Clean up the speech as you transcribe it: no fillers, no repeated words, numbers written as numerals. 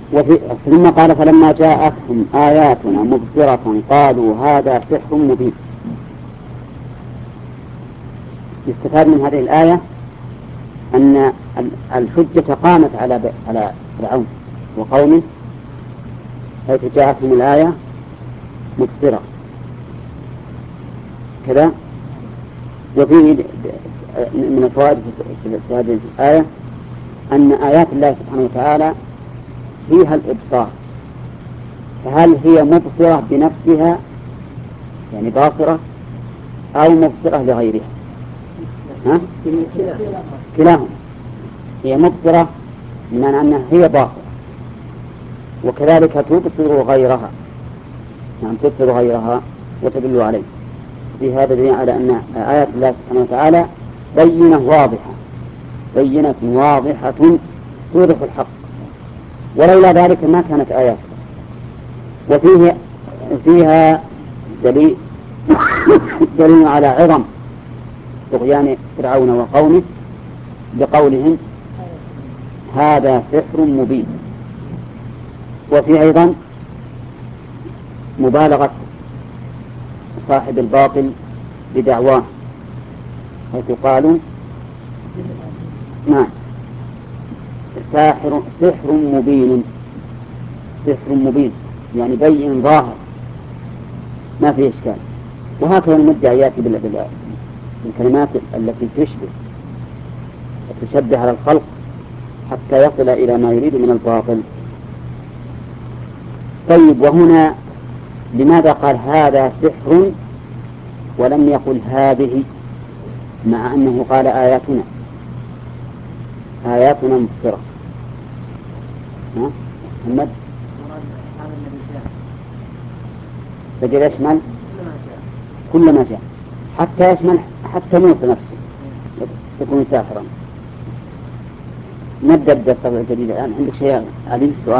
ثم قال فلما جاءتهم آياتنا مبصرة قالوا هذا سحر مبين. يستفاد من هذه الآية أن الحجة قامت على فرعون وقومه حيث جاءتهم الآية مبصرة كذا. وفيه من الفوائد في هذه الآية أن آيات الله سبحانه وتعالى فيها الإبصار، فهل هي مبصرة بنفسها يعني باصرة أو مبصرة لغيرها؟ كلاهما. هي مبصرة بمعنى أنها هي باصرة، وكذلك تبصر غيرها، يعني تبصر غيرها وتدل عليه. في هذا دليل على أن آيات الله سبحانه وتعالى بينة واضحة توضح الحق، ولولا ذلك ما كانت آيات. فيها دليل على عظم طغيان فرعون وقومه بقولهم هذا سحر مبين. وفي أيضا مبالغة صاحب الباطل بدعواه حيث قالوا نعم سحر مبين، سحر مبين يعني بين ظاهر ما فيه إشكال. وهكذا المدعي يأتي بالكلمات التي تشبه على الخلق حتى يصل إلى ما يريد من الباطل. طيب، وهنا لماذا قال هذا سحر ولم يقل هذه، مع أنه قال آياتنا مبصرة؟ محمد فجل يشمل كل ما جاء، حتى يشمل حتى موسى نفسه يكون ساحرا. نبدأ الدرس الجديد الآن. عندك شيء علي سؤال؟